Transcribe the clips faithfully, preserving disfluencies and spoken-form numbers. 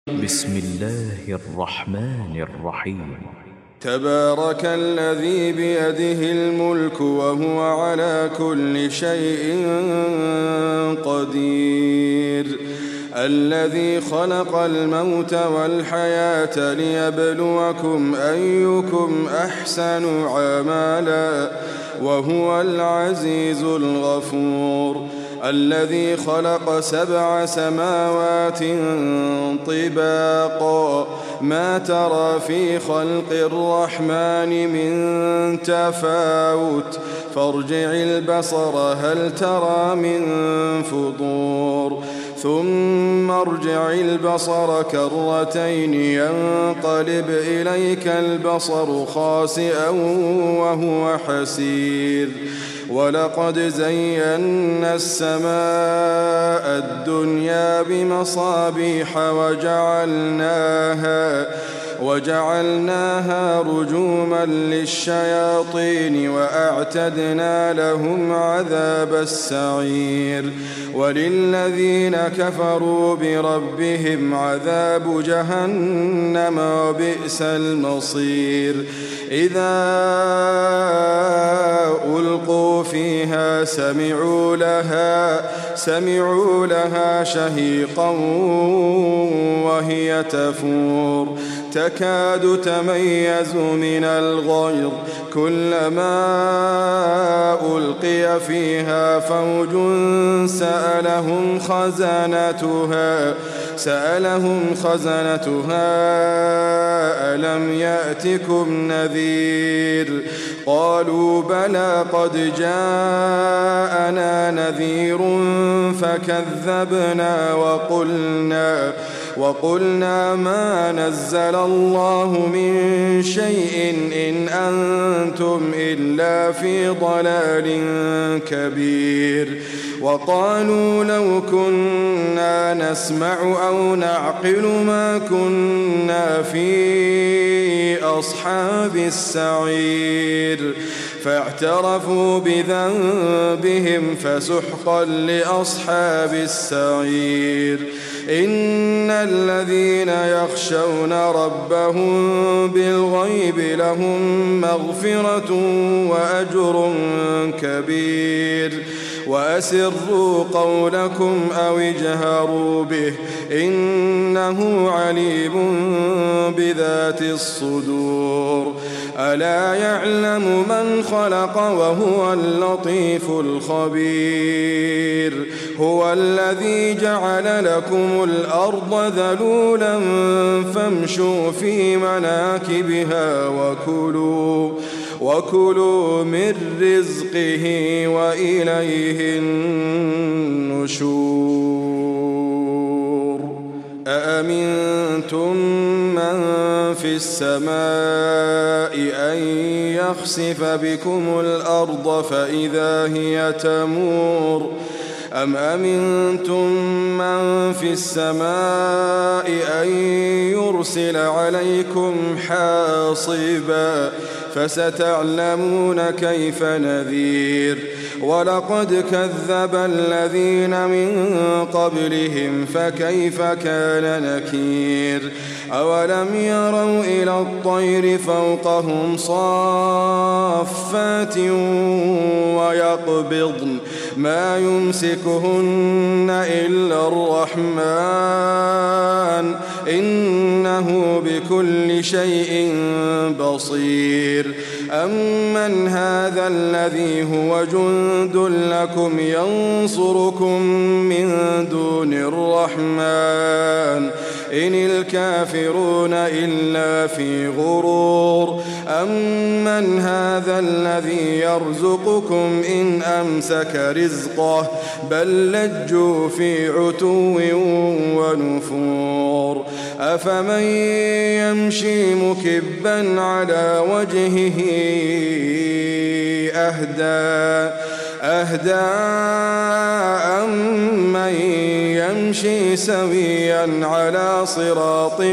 بسم الله الرحمن الرحيم. تبارك الذي بيده الملك وهو على كل شيء قدير، الذي خلق الموت والحياة ليبلوكم أيكم أحسن عملا وهو العزيز الغفور، الذي خلق سبع سماوات طباقا ما ترى في خلق الرحمن من تفاوت فارجع البصر هل ترى من فطور ثم ارجع البصر كرتين ينقلب إليك البصر خاسئا وهو حسير، ولقد زينا السماء الدنيا بمصابيح وجعلناها وجعلناها رجوما للشياطين وأعتدنا لهم عذاب السعير، وللذين كفروا بربهم عذاب جهنم وبئس المصير. إذا ألقوا فيها سمعوا لها سمعوا لها شهيقا وهي تفور تكاد تميز من الغيظ كلما ألقي فيها فوج سألهم خزنتها سألهم خزنتها ألم يأتكم نذير قالوا بلى قد جاءنا نذير فكذبنا وقلنا وقلنا ما نزل الله من شيء إن أنتم إلا في ضلال كبير، وقالوا لو كنا نسمع أو نعقل ما كنا في أصحاب السعير، فاعترفوا بذنبهم فسحقا لأصحاب السعير. إن الذين يخشون ربهم بالغيب لهم مغفرة وأجر كبير، وأسروا قولكم أو اجهروا به إنه عليم بذات الصدور. ألا يعلم من خلق وهو اللطيف الخبير، هو الذي جعل لكم الأرض ذلولا فامشوا في مناكبها وكلوا وكلوا من رزقه وإليه النشور. أأمنتم من في السماء أن يخسف بكم الأرض فإذا هي تمور أم أمنتم من في السماء أن يرسل عليكم حاصبا فستعلمون كيف نذير. ولقد كذب الذين من قبلهم فكيف كان نكير. أولم يروا إلى الطير فوقهم صافات ويقبضن ما يمسكهن إلا الرحمن إنه بكل شيء بصير. أمن هذا الذي هو جند لكم ينصركم من دون الرحمن إن الكافرون إلا في غرور. أمن هذا الذي يرزقكم إن أمسك رزقه بل لجوا في عتو ونفور. أفمن يمشي مكبا على وجهه أهدى أهدى أمن يمشي سويا على صراط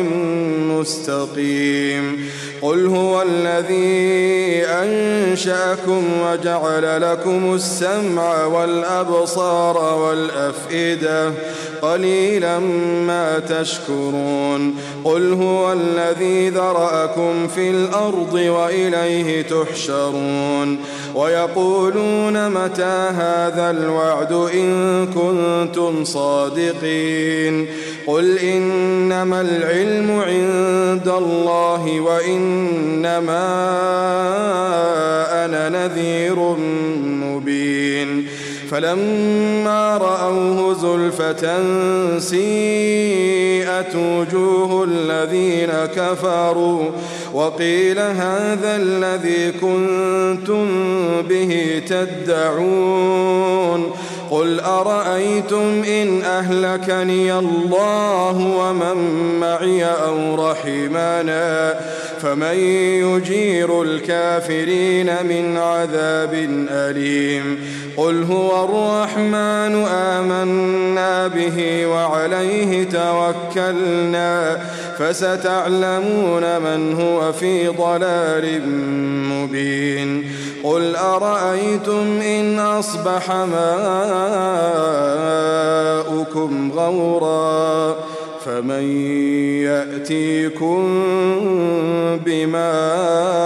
مستقيم. قل هو الذي أنشأكم وجعل لكم السمع والأبصار والأفئدة قليلا ما تشكرون قل هو الذي ذرأكم في الأرض وإليه تحشرون ويقولون متى هذا الوعد إن كنتم صادقين قل إنما العلم عند الله وإنما أنا نذير مبين فلما رأوه زلفة سيئت وجوه الذين كفروا وقيل هذا الذي كنتم به تدعون قل أرأيتم إن أهلكني الله ومن معي أو رحمنا فمن يجير الكافرين من عذاب أليم قل هو الرحمن آمنا به وعليه توكلنا فستعلمون من هو في ضلال مبين قل أرأيتم إن أصبح ماؤكم غورا فمن يأتيكم بماء